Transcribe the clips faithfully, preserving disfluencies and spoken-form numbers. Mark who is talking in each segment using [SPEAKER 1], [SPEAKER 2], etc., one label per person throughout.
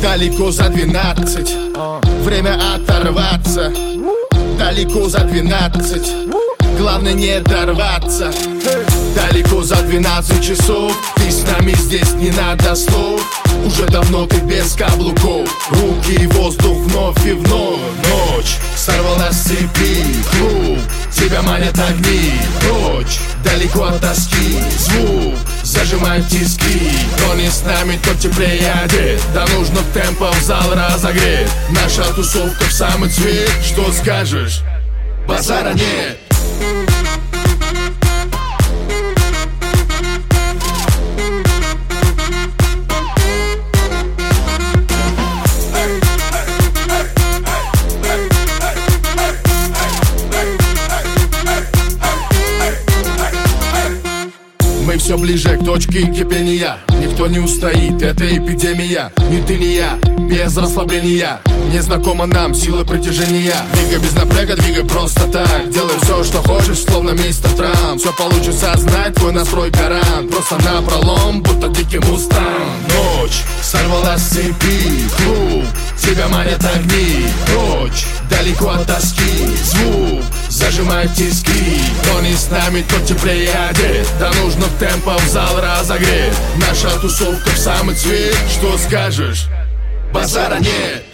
[SPEAKER 1] Далеко за двенадцать, время оторваться. Далеко за двенадцать, главное не дорваться. Далеко за двенадцать часов, ты с нами здесь, не надо слов. Уже давно ты без каблуков, руки и воздух вновь и вновь. Ночь сорвала с цепи, клуб, тебя манят огни. Прочь, далеко от тоски, звук зажимает тиски. Кто не с нами, тот теплее одет. Да нужно темпом зал разогреть. Наша тусовка в самый цвет. Что скажешь? Базара нет. Мы все ближе к точке кипения. Никто не устоит, это эпидемия. Ни ты, ни я, без расслабления. Незнакома нам сила притяжения. Двигай без напряга, двигай просто так. Делай все, что хочешь, словно мистер Трамп. Все получится, знать твой настрой гарант. Просто напролом, будто дикий мустанг. Ночь сорвалась с цепи, клуб, тебя манят огни. Прочь, далеко от тоски, звук зажимает тиски. Кто не с нами, тот теплее одет. Да нужно темпом зал разогреть. Наша тусовка в самый цвет. Что скажешь? Базара нет.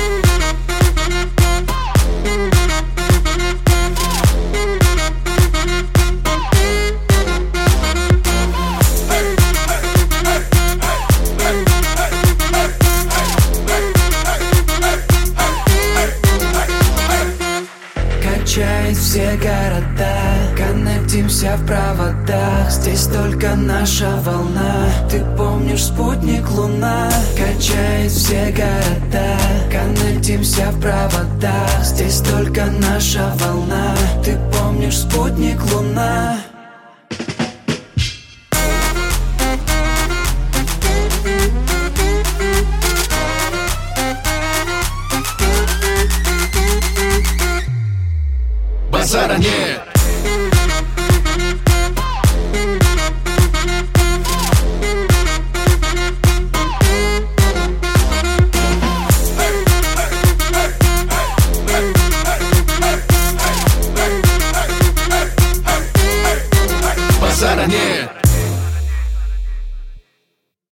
[SPEAKER 2] Качает все города, коннектимся в проводах. Здесь только наша волна. Ты помнишь спутник Луна? Качает все города, коннектимся в проводах. Здесь только наша волна. Ты помнишь спутник Луна?
[SPEAKER 1] Базара нет. Базара нет.